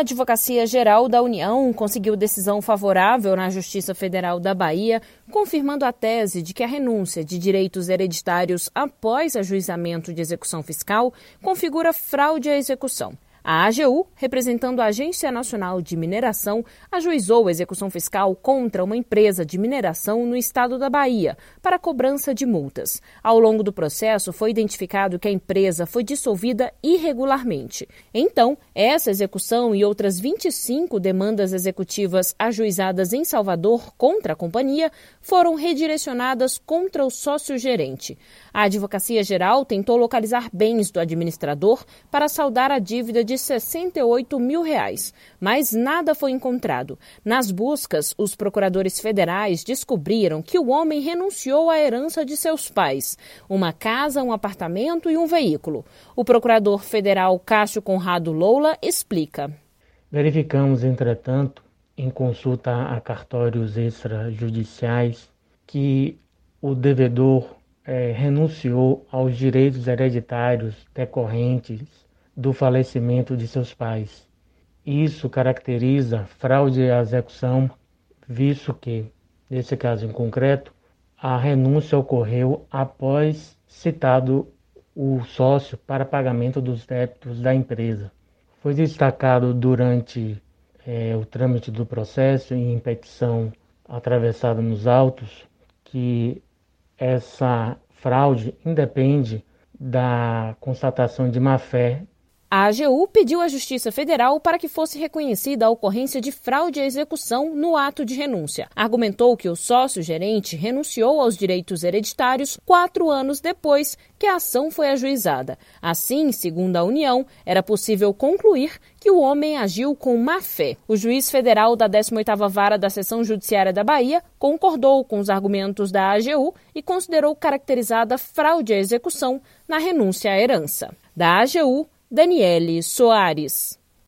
Advocacia Geral da União conseguiu decisão favorável na Justiça Federal da Bahia, confirmando a tese de que a renúncia de direitos hereditários após ajuizamento de execução fiscal configura fraude à execução. A AGU, representando a Agência Nacional de Mineração, ajuizou a execução fiscal contra uma empresa de mineração no estado da Bahia para cobrança de multas. Ao longo do processo, foi identificado que a empresa foi dissolvida irregularmente. Então, essa execução e outras 25 demandas executivas ajuizadas em Salvador contra a companhia foram redirecionadas contra o sócio-gerente. A Advocacia Geral tentou localizar bens do administrador para saldar a dívida de R$68 mil, mas nada foi encontrado. Nas buscas, os procuradores federais descobriram que o homem renunciou à herança de seus pais, uma casa, um apartamento e um veículo. O procurador federal Cássio Conrado Loula explica. Verificamos, entretanto, em consulta a cartórios extrajudiciais, que o devedor renunciou aos direitos hereditários decorrentes do falecimento de seus pais. Isso caracteriza fraude à execução, visto que, nesse caso em concreto, a renúncia ocorreu após citado o sócio para pagamento dos débitos da empresa. Foi destacado durante o trâmite do processo em petição atravessada nos autos que essa fraude independe da constatação de má-fé. A AGU pediu à Justiça Federal para que fosse reconhecida a ocorrência de fraude à execução no ato de renúncia. Argumentou que o sócio-gerente renunciou aos direitos hereditários 4 anos depois que a ação foi ajuizada. Assim, segundo a União, era possível concluir que o homem agiu com má-fé. O juiz federal da 18ª Vara da Seção Judiciária da Bahia concordou com os argumentos da AGU e considerou caracterizada fraude à execução na renúncia à herança. Da AGU, Daniele Soares.